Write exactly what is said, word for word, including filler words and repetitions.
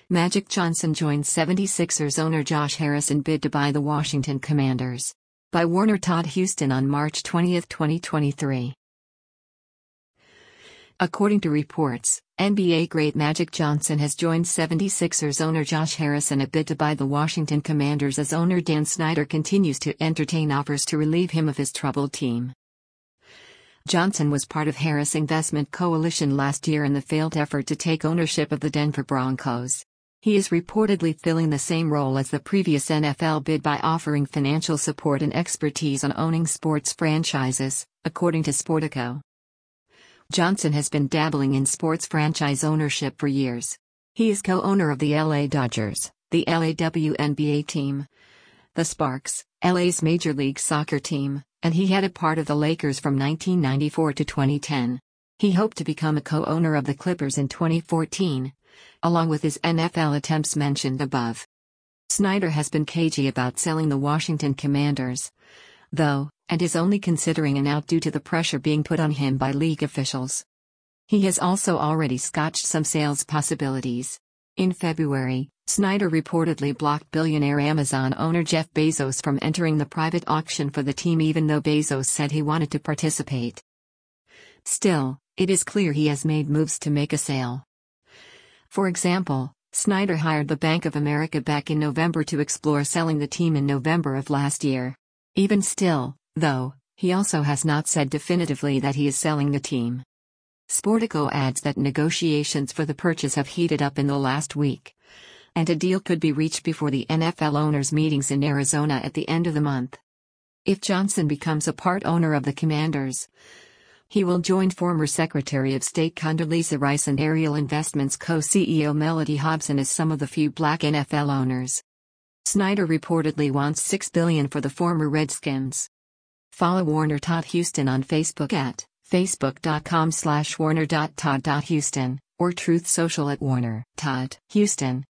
Magic Johnson joins seventy-sixers owner Josh Harris in bid to buy the Washington Commanders. By Warner Todd Houston on March twentieth, twenty twenty-three. According to reports, N B A great Magic Johnson has joined seventy-sixers owner Josh Harris in a bid to buy the Washington Commanders as owner Dan Snyder continues to entertain offers to relieve him of his troubled team. Johnson was part of Harris Investment Coalition last year in the failed effort to take ownership of the Denver Broncos. He is reportedly filling the same role as the previous N F L bid by offering financial support and expertise on owning sports franchises, according to Sportico. Johnson has been dabbling in sports franchise ownership for years. He is co-owner of the L A Dodgers, the L A W N B A team, the Sparks, L A's Major League Soccer team, and he had a part of the Lakers from nineteen ninety-four to twenty ten. He hoped to become a co-owner of the Clippers in twenty fourteen, along with his N F L attempts mentioned above. Snyder has been cagey about selling the Washington Commanders, though, and is only considering an out due to the pressure being put on him by league officials. He has also already scotched some sales possibilities. In February, Snyder reportedly blocked billionaire Amazon owner Jeff Bezos from entering the private auction for the team even though Bezos said he wanted to participate. Still, it is clear he has made moves to make a sale. For example, Snyder hired the Bank of America back in November to explore selling the team in November of last year. Even still, though, he also has not said definitively that he is selling the team. Sportico adds that negotiations for the purchase have heated up in the last week, and a deal could be reached before the N F L owners' meetings in Arizona at the end of the month. If Johnson becomes a part owner of the Commanders, he will join former Secretary of State Condoleezza Rice and Ariel Investments co-C E O Mellody Hobson as some of the few black N F L owners. Snyder reportedly wants six billion dollars for the former Redskins. Follow Warner Todd Houston on Facebook at facebook.com slash warner.todd.houston or Truth Social at Warner Todd Houston.